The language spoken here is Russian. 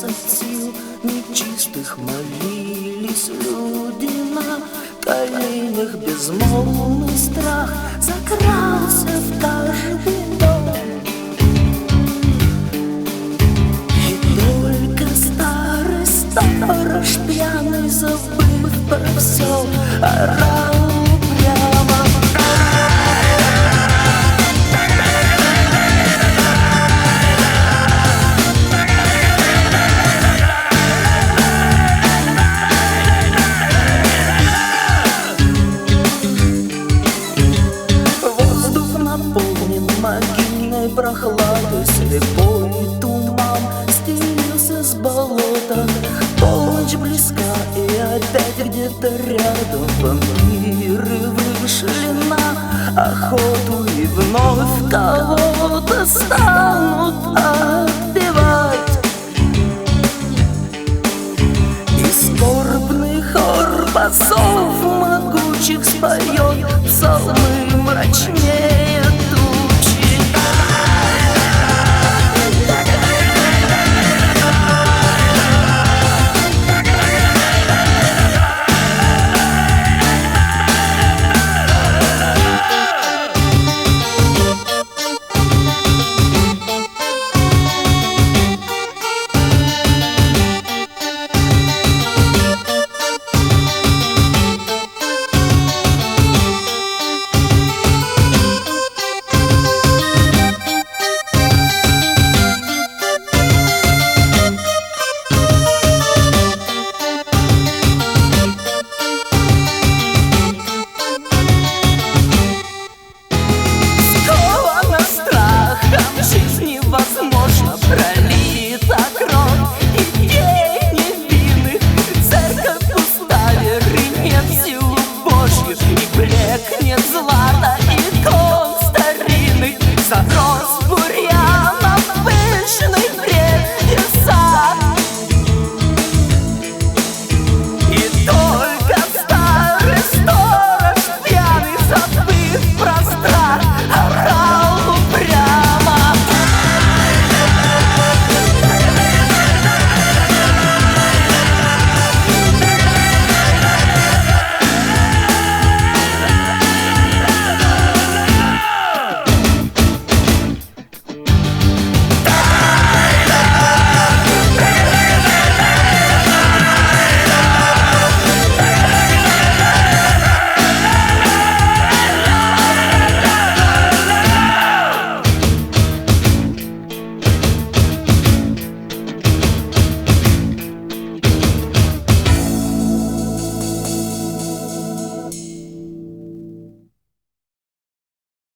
лишаясь от сил нечистых, молились люди на коленях. Безмолвный страх закрался в каждый дом, и только старый сторож пьяный, забыв про все, орал упрямо. Могильной прохладой слепой туман стелился с болота. Полночь близка, и опять где-то рядом вампиры вышли на охоту, и вновь кого-то стали